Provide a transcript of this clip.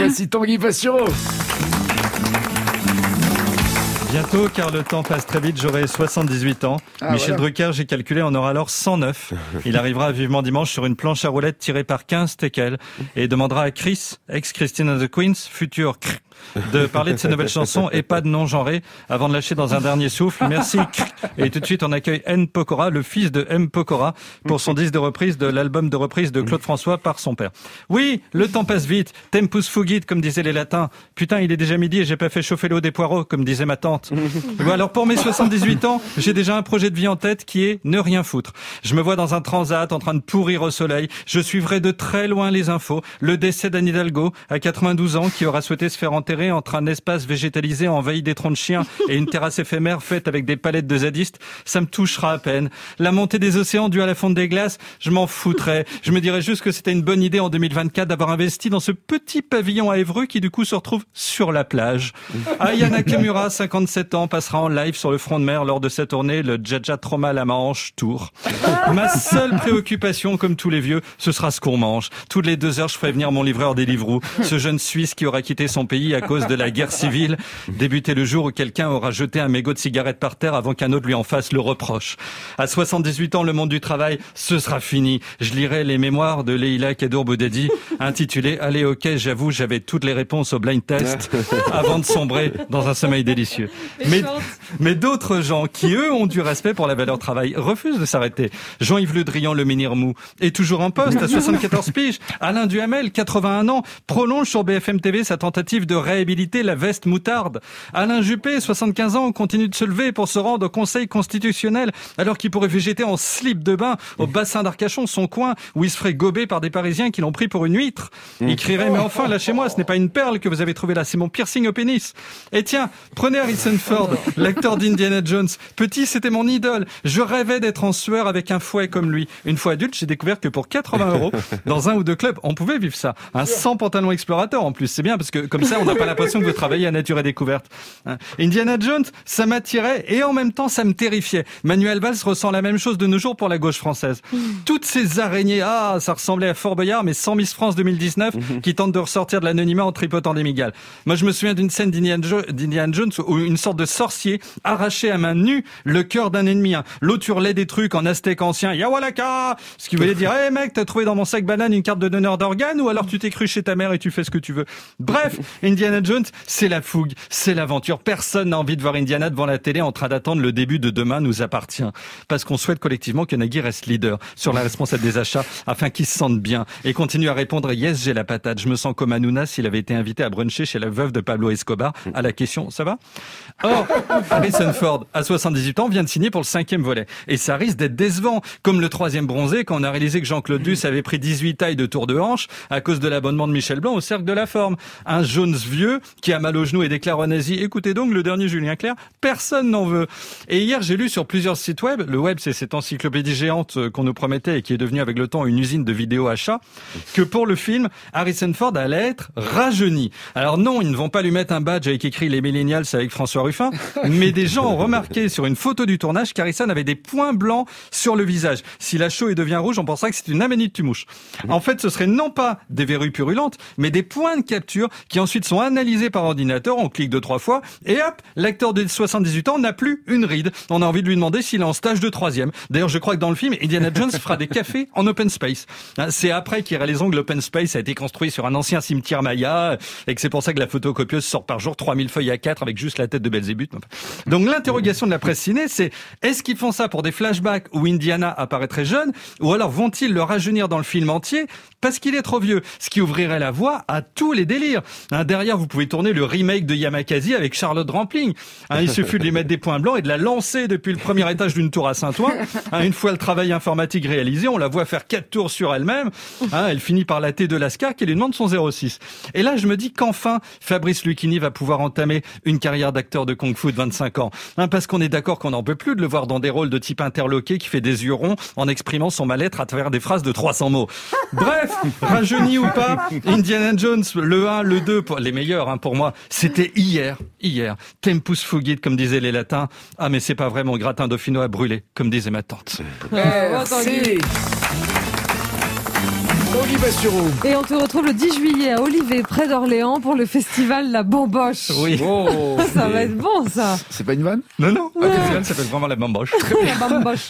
Voici Tanguy Pastureau. Bientôt, car le temps passe très vite, j'aurai 78 ans. Michel Drucker, j'ai calculé, en aura alors 109. Il arrivera vivement dimanche sur une planche à roulettes tirée par 15 teckels et demandera à Chris, ex-Christine and the Queens, futur de parler de ses nouvelles chansons et pas de non-genré avant de lâcher dans un dernier souffle. Merci. Et tout de suite, on accueille N. Pokora, le fils de M. Pokora, pour son disque de reprise de l'album de reprise de Claude François par son père. Oui, le temps passe vite. Tempus fugit, comme disaient les latins. Putain, il est déjà midi et j'ai pas fait chauffer l'eau des poireaux, comme disait ma tante. Bon, alors pour mes 78 ans, j'ai déjà un projet de vie en tête qui est ne rien foutre. Je me vois dans un transat en train de pourrir au soleil. Je suivrai de très loin les infos. Le décès d'Anne Hidalgo, à 92 ans, qui aura souhaité se faire enterrer entre un espace végétalisé envahi des troncs de chiens et une terrasse éphémère faite avec des palettes de zadistes, ça me touchera à peine. La montée des océans due à la fonte des glaces, je m'en foutrais. Je me dirais juste que c'était une bonne idée en 2024 d'avoir investi dans ce petit pavillon à Évreux qui du coup se retrouve sur la plage. Aya Nakamura, 57 ans, passera en live sur le front de mer lors de sa tournée le Jaja Trauma La Manche Tour. Ma seule préoccupation, comme tous les vieux, ce sera ce qu'on mange. Toutes les 2 heures, je ferai venir mon livreur Deliveroo, ce jeune Suisse qui aura quitté son pays à cause de la guerre civile, débuté le jour où quelqu'un aura jeté un mégot de cigarette par terre avant qu'un autre lui en fasse le reproche. À 78 ans, le monde du travail, ce sera fini. Je lirai les mémoires de Leïla Kadour Boudadi, intitulées « Allez, ok, j'avoue, j'avais toutes les réponses au blind test » avant de sombrer dans un sommeil délicieux. Mais d'autres gens qui, eux, ont du respect pour la valeur travail, refusent de s'arrêter. Jean-Yves Le Drian, le Ménirmou, est toujours en poste à 74 piges. Alain Duhamel, 81 ans, prolonge sur BFM TV sa tentative de réhabiliter la veste moutarde. Alain Juppé, 75 ans, continue de se lever pour se rendre au Conseil constitutionnel alors qu'il pourrait végéter en slip de bain au bassin d'Arcachon, son coin, où il se ferait gober par des Parisiens qui l'ont pris pour une huître. Il crierait « Mais enfin, lâchez-moi, ce n'est pas une perle que vous avez trouvée là, c'est mon piercing au pénis. » Et tiens, prenez Harrison Ford, l'acteur d'Indiana Jones. Petit, c'était mon idole. Je rêvais d'être en sueur avec un fouet comme lui. Une fois adulte, j'ai découvert que pour 80 €, dans un ou deux clubs, on pouvait vivre ça. Sans pantalon explorateur en plus, c'est bien parce que comme ça, on n'a pas l'impression que vous travaillez à nature et découverte. Indiana Jones, ça m'attirait et en même temps, ça me terrifiait. Manuel Valls ressent la même chose de nos jours pour la gauche française. Toutes ces araignées, ça ressemblait à Fort Boyard, mais sans Miss France 2019, qui tentent de ressortir de l'anonymat en tripotant des migales. Moi, je me souviens d'une scène d'Indiana Jones où une sorte de sorcier arrachait à main nue le cœur d'un ennemi. L'autre hurlait des trucs en aztèque ancien, Yawalaka, ce qui voulait dire, hey mec, t'as trouvé dans mon sac banane une carte de donneur d'organes ou alors tu t'es cru chez ta mère et tu fais ce que tu veux. Bref, Indiana Jones, c'est la fougue, c'est l'aventure. Personne n'a envie de voir Indiana devant la télé en train d'attendre le début de Demain nous appartient. Parce qu'on souhaite collectivement que Nagui reste leader sur la responsable des achats afin qu'il se sente bien et continue à répondre yes, j'ai la patate. Je me sens comme Hanouna s'il avait été invité à bruncher chez la veuve de Pablo Escobar à la question, ça va? Or, Harrison Ford, à 78 ans, vient de signer pour le 5e volet. Et ça risque d'être décevant. Comme le 3e bronzé, quand on a réalisé que Jean-Claude Duss avait pris 18 tailles de tour de hanche à cause de l'abonnement de Michel Blanc au Cercle de la Forme. Un Jones vieux qui a mal au genou et déclare aux nazis, écoutez donc le dernier Julien Clerc, personne n'en veut. Et hier, j'ai lu sur plusieurs sites web, le web c'est cette encyclopédie géante qu'on nous promettait et qui est devenue avec le temps une usine de vidéos achats, que pour le film, Harrison Ford allait être rajeuni. Alors non, ils ne vont pas lui mettre un badge avec écrit les millennials avec François Ruffin, mais des gens ont remarqué sur une photo du tournage qu'Harrison avait des points blancs sur le visage. S'il a chaud et devient rouge, on pensera que c'est une amanite tumouche. En fait, ce serait non pas des verrues purulentes, mais des points de capture qui ensuite sont analysés par ordinateur, on clique 2-3 fois, et hop, l'acteur de 78 ans n'a plus une ride. On a envie de lui demander s'il est en stage de 3e. D'ailleurs, je crois que dans le film, Indiana Jones fera des cafés en open space. C'est après qu'il réalisons que l'open space a été construit sur un ancien cimetière maya, et que c'est pour ça que la photocopieuse sort par jour 3000 feuilles A4 avec juste la tête de Belzébuth. Donc l'interrogation de la presse ciné, c'est est-ce qu'ils font ça pour des flashbacks où Indiana apparaîtrait jeune, ou alors vont-ils le rajeunir dans le film entier parce qu'il est trop vieux, ce qui ouvrirait la voie à tous les délires. Derrière, vous pouvez tourner le remake de Yamakasi avec Charlotte Rampling. Il suffit de lui mettre des points blancs et de la lancer depuis le premier étage d'une tour à Saint-Ouen. Une fois le travail informatique réalisé, on la voit faire 4 tours sur elle-même. Elle finit par la de Lascar qui lui demande son 06. Et là, je me dis qu'enfin, Fabrice Lucchini va pouvoir entamer une carrière d'acteur de kung-fu de 25 ans. Parce qu'on est d'accord qu'on n'en peut plus de le voir dans des rôles de type interloqué qui fait des yeux ronds en exprimant son mal-être à travers des phrases de 300 mots. Bref, rajeuni ou pas, Indiana Jones, le 1, le 2, les meilleurs pour moi, c'était hier. Tempus fugit, comme disaient les latins. Mais c'est pas vrai, mon gratin dauphinois a brûlé, comme disait ma tante. Merci. Olivet-sur-Eau. Et on te retrouve le 10 juillet à Olivet, près d'Orléans, pour le festival La Bamboche. Oui. Ça va être bon, ça. C'est pas une vanne? Non. Le festival s'appelle vraiment la Bamboche. La Bamboche.